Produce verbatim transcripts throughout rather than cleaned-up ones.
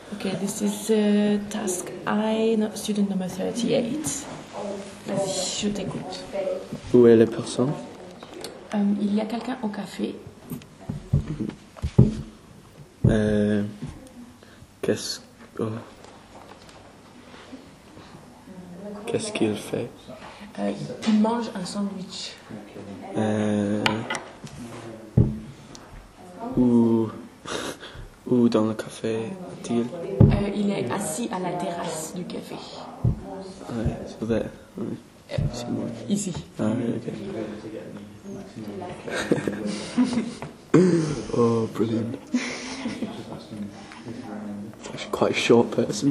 Okay, this is uh, task I, no, student number thirty-eight. Vas-y, je t'écoute. Où est la personne? Euh, il y a quelqu'un au café. Euh, qu'est-ce oh. Qu'est-ce qu'il fait? Euh, il mange un sandwich. Euh, où, où dans le café est-il? Euh, il est assis à la terrasse du café. Ouais, c'est vrai. Ouais. C'est moi. Ici. Ah, ok. Oh, brilliant. It's quite a short person.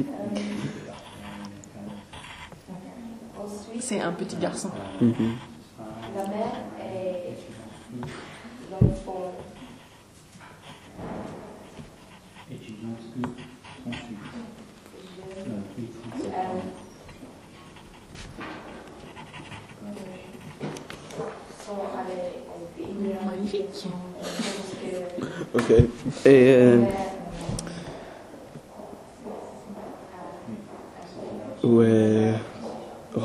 C'est un petit garçon. Mm-hmm. La mère est l'enfant. Magnifique. Ok. Et euh, où est oh.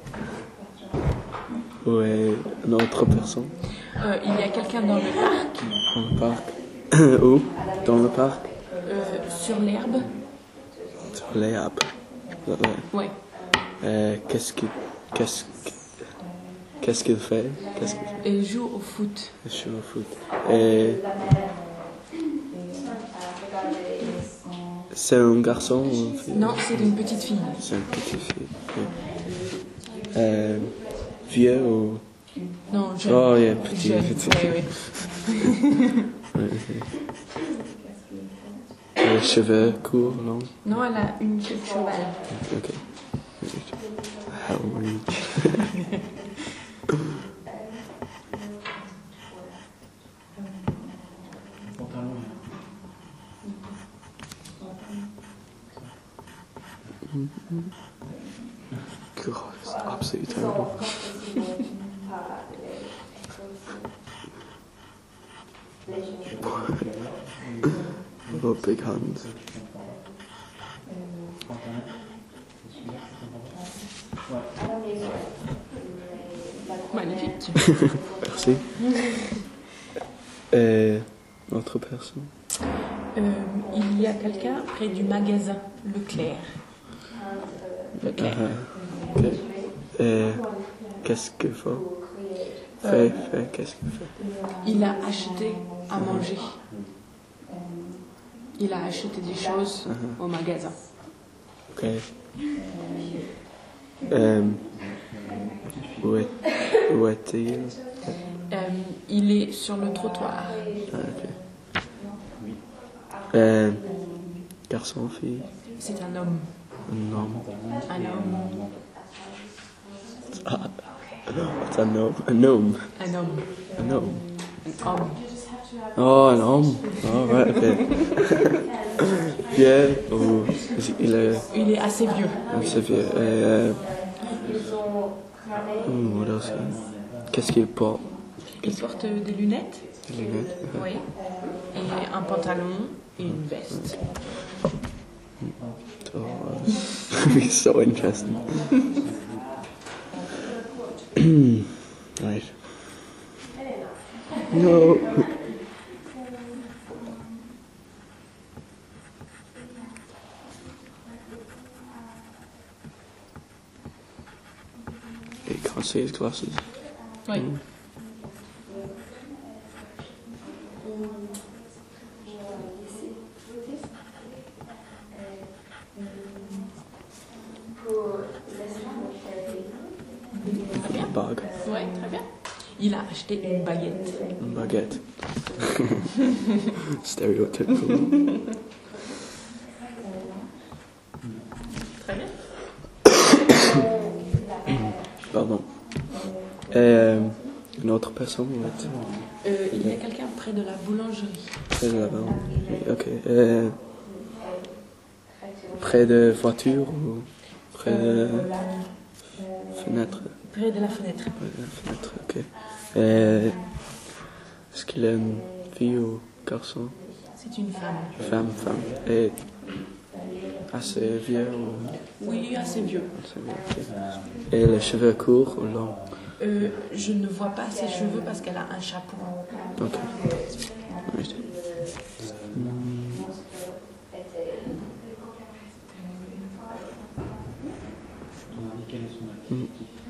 Où est une autre personne? Euh, il y a quelqu'un dans le parc, Dans le parc. Où? Dans le parc? euh, sur l'herbe. Sur les arbres. Ouais. Ouais. Euh, qu'est-ce qu'il qu'est-ce qu'il qu'est-ce qu'il fait? Qu'est-ce qu'il fait? Il joue au foot. Je suis au foot. Et c'est un garçon ou une fille? Non, c'est une petite fille. C'est une petite fille. Ok. Euh, vieux ou... Non, jeune. Oh, yeah, petit, Jeune. petit. Ouais, ouais. Ouais, ok. Les cheveux courts, longs? Non, elle a une queue de cheval. Ok. How rude. God, it's absolutely terrible. Oh, big hands. Magnifique. Merci. Et autre personne? Euh, il y a quelqu'un près du magasin Leclerc. Leclerc. Ah, ok. Et qu'est-ce qu'il faut? Fait, fait, qu'est-ce qu'il fait? Il a acheté à manger. Il a acheté des choses au magasin. Ok. Euh, où est, où est-il? Euh, il est sur le trottoir. Ah, ok. Euh, garçon, fille? C'est un homme. Un homme. Un homme. Ah, c'est un homme. Un homme. Un homme. Un homme. Un homme. Oh, un homme. Oh, ouais, ok. Vieux ou... Il est... Il est assez vieux. C'est vieux. Et, euh... hmm, what else? Qu'est-ce qu'il porte? Il porte des lunettes. Des lunettes? Oui. Et un pantalon et une veste. Oh, it's so interesting. Right. No. You can't see his glasses. Oui. Mm. Bag. Oui, très bien. Il a acheté une baguette. Une baguette. Stereotypical. Très bien. Pardon. Et euh, une autre personne, ouais. Euh, il y a quelqu'un près de la boulangerie. Près de la boulangerie. Ok. Et près de voiture ou près de fenêtre? Près de la fenêtre. Près de la fenêtre, ok. Et est-ce qu'il est une fille ou garçon? C'est une femme. Femme, femme. Et assez vieux ou Oui, assez vieux. assez vieux, ok. Et les cheveux courts ou longs? Euh, je ne vois pas ses cheveux parce qu'elle a un chapeau. Ok. Right. Mm.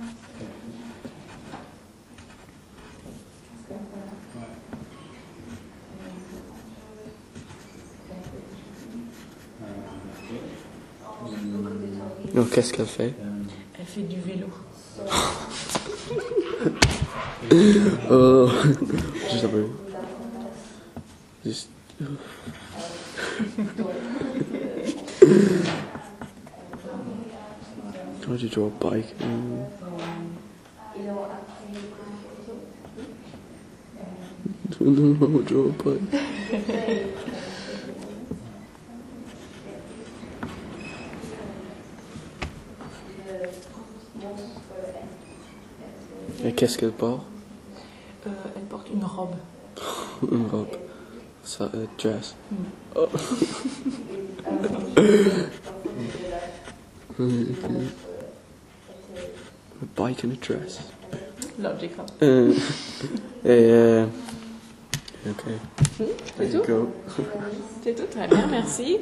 Donc, qu'est-ce qu'elle fait? Elle fait du vélo. Oh, juste un peu. Juste. How do you draw a bike? Mm. I don't know how to draw a bike. Et qu'est-ce qu'elle porte? Euh, elle porte une robe. Une robe. Ça, uh, dress. Mm. Oh. A bike and a dress. Logical. Uh, et euh, ok. C'est There you tout? go. C'est tout, très bien, merci.